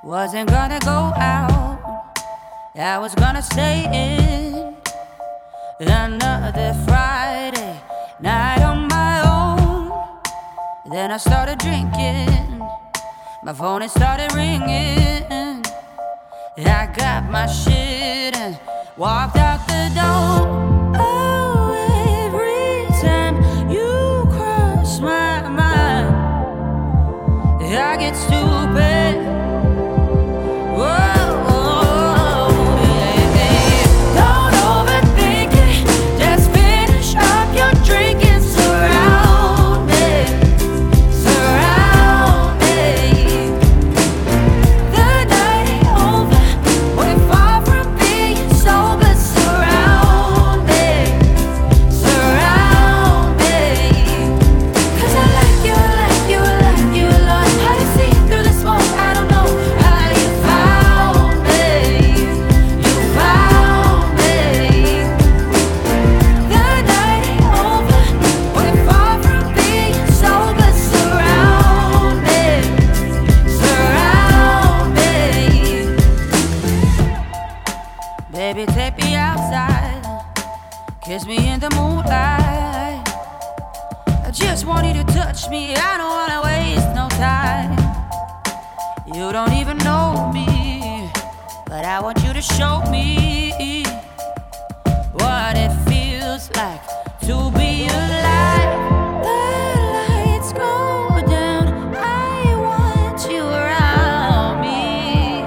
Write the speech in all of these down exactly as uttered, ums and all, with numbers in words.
Wasn't gonna go out, I was gonna stay in. Another Friday night on my own. Then I started drinking, my phone it started ringing. I got my shit and walked out the door. Oh, every time you cross my mind, I get stupid. Baby, take me outside, kiss me in the moonlight. I just want you to touch me, I don't wanna waste no time. You don't even know me, but I want you to show me what it feels like to be alive. The lights go down, I want you around me.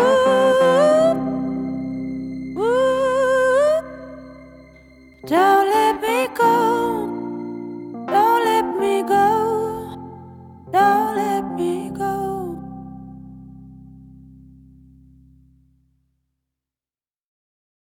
Don't let